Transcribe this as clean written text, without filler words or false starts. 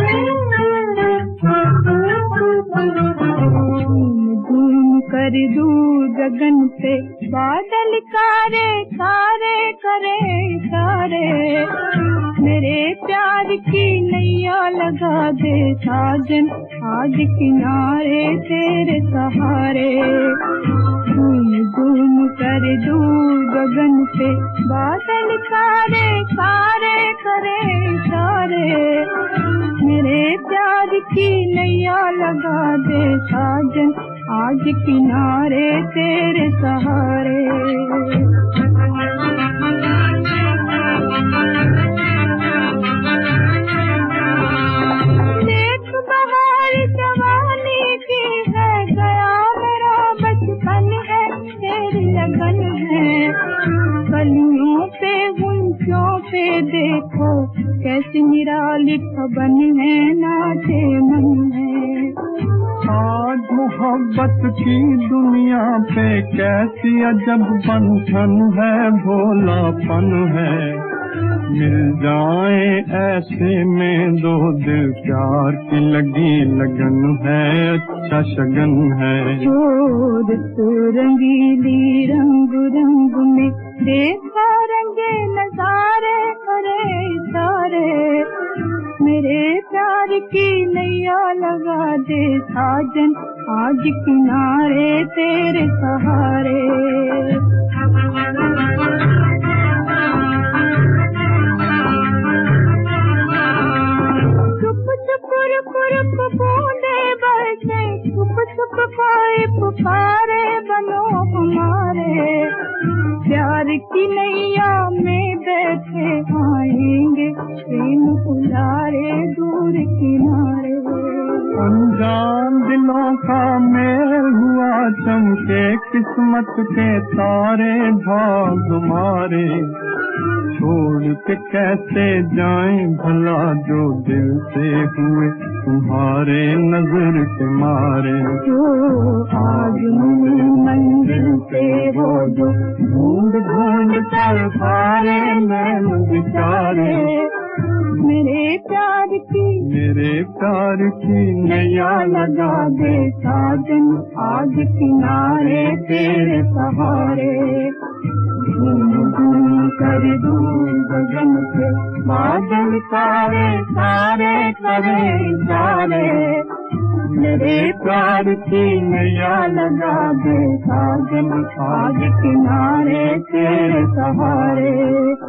कर दूं गगन पे बादल कारे कारे करे सारे, मेरे प्यार की नैया लगा दे साजन आज किनारे तेरे सहारे। झूम झूम कर दूं गगन पे बादल कारे कारे करे सारे, मेरे प्यार की नैया लगा दे साजन आज किनारे तेरे सहारे। देख बहार जवानी की है, गया मेरा बचपन है तेरी लगन है। कलियों पे गुंचों पे देखो कैसी निराली खबन है, नाचे मन है। आज मोहब्बत की दुनिया पे कैसी अजब बंधन है, भोलापन है। मिल जाए ऐसे में दो दिल, प्यार की लगी लगन है, अच्छा शगन है। जोर तो रंगीली रंग रंग में देखा रंगे नजारे करे सारे, मेरे प्यार की नैया लगा दे साजन आज किनारे तेरे सहारे। चुप चुप रुप रुप बूंदे बरसे, चुप चुप कोई पुकारे बनो हमारे। प्यार की नैया में बैठे आएंगे प्रेम पुलारे दूर किनारे। अनजान दिलों का मेल हुआ, चमके किस्मत के तारे भाग मारे। छोड़ के कैसे जाएं भला जो दिल से हुए तुम्हारे नजर के मारे। जो आज मंदिर से हो जो ढूंढ ढूंढ कर भारे नैन बिचारे, मेरे प्यार की नैया लगा दे साजन आज किनारे तेरे सहारे। कर दूं गगन से बादल कारे कारे करे सारे, मेरे प्यार की नैया लगा दे साजन आज किनारे तेरे सहारे।